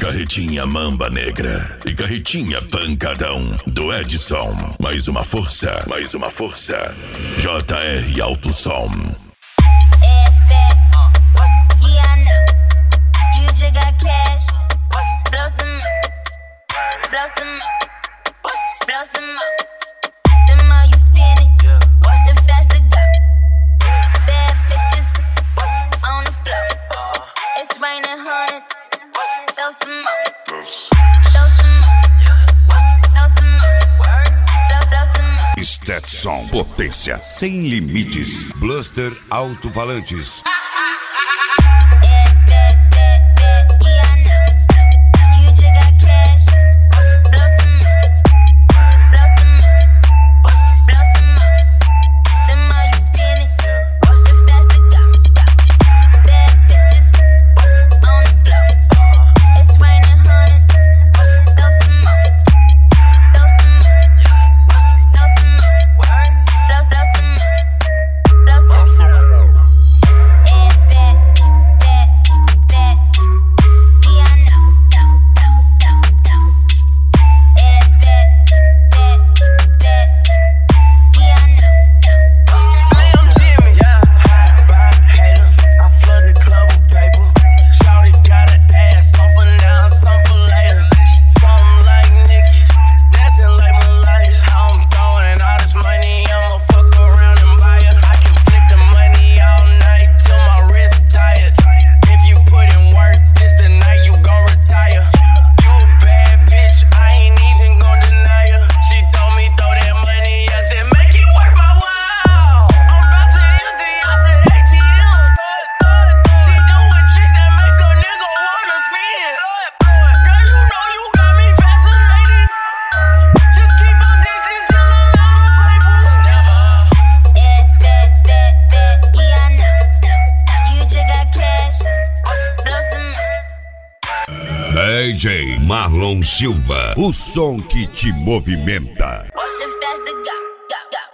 Carretinha Mamba Negra e Carretinha Pancadão do Edson. Mais uma força, mais uma força. JR Alto Som. Stetson, potência sem limites. Bluster Alto-Falantes. DJ Marlon Silva, o som que te movimenta.